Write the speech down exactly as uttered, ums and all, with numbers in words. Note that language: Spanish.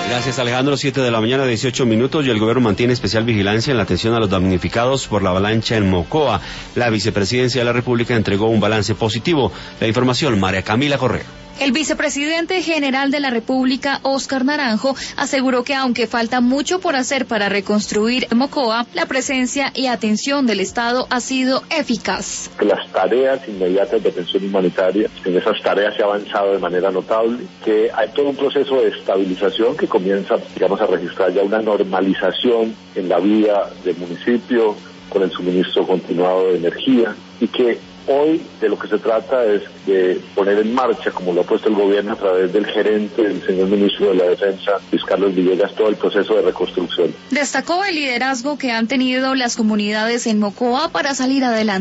Gracias, Alejandro. Siete de la mañana, dieciocho minutos, y el gobierno mantiene especial vigilancia en la atención a los damnificados por la avalancha en Mocoa. La vicepresidencia de la República entregó un balance positivo. La información, María Camila Correa. El vicepresidente general de la República, Óscar Naranjo, aseguró que aunque falta mucho por hacer para reconstruir Mocoa, la presencia y atención del Estado ha sido eficaz. Las tareas inmediatas de atención humanitaria, en esas tareas se ha avanzado de manera notable, que hay todo un proceso de estabilización que comienza, digamos, a registrar ya una normalización en la vida del municipio con el suministro continuado de energía, y que hoy de lo que se trata es de poner en marcha, como lo ha puesto el gobierno a través del gerente, el señor ministro de la Defensa, Luis Carlos Villegas, todo el proceso de reconstrucción. Destacó el liderazgo que han tenido las comunidades en Mocoa para salir adelante.